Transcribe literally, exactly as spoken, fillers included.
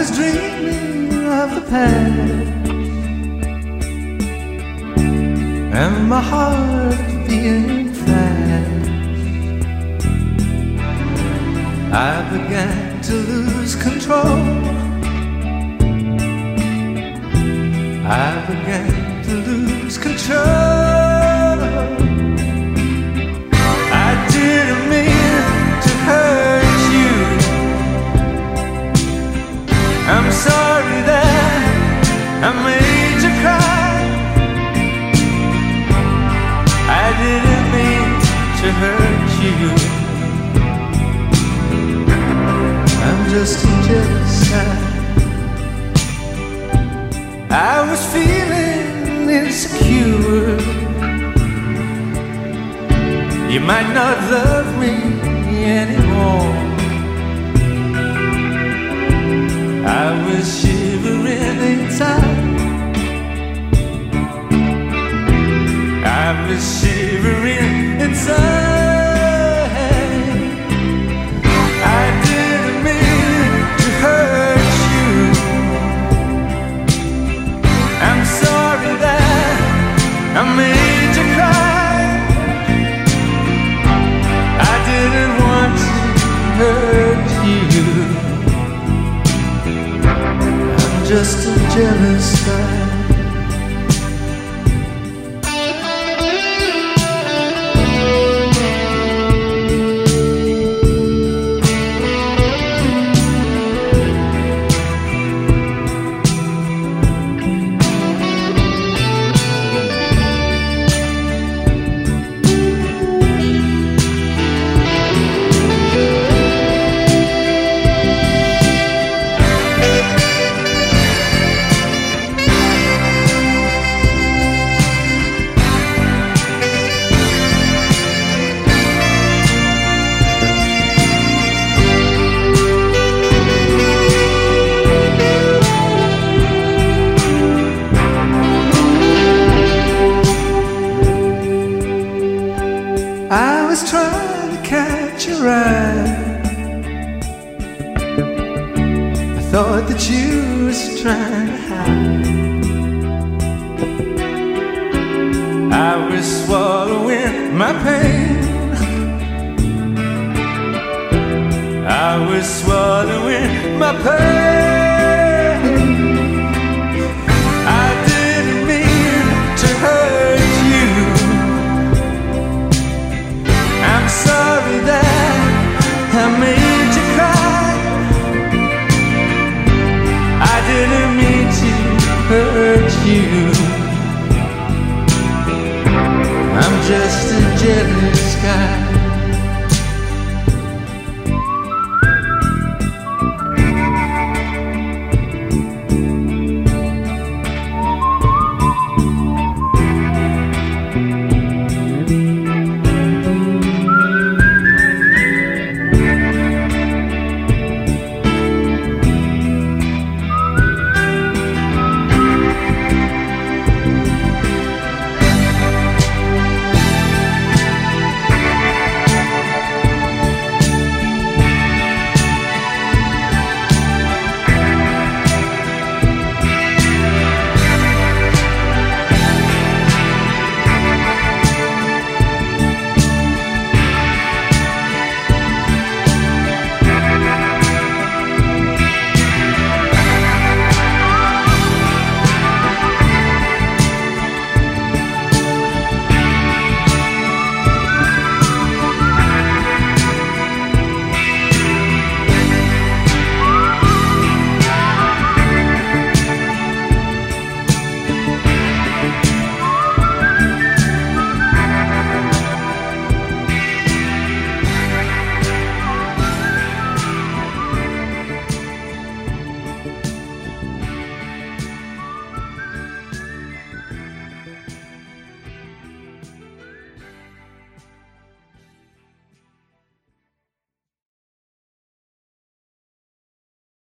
was dreaming of the past, and my heart beating fast. I began to lose control. I began to lose control. I didn't mean to hurt you. I'm sorry that I made you cry. I didn't mean to hurt you. I'm just a jealous guy. I was feeling insecure. You might not love me anymore. I was shivering inside. I was shivering inside. I didn't mean to hurt you. I'm sorry that I made you cry. I didn't want to hurt you. I'm just a jealous guy. I was trying to catch your eye. I thought that you was trying to hide. I was swallowing my pain. I was swallowing my pain. I didn't mean to hurt you. I'm sorry that I made you cry. I didn't mean to hurt you.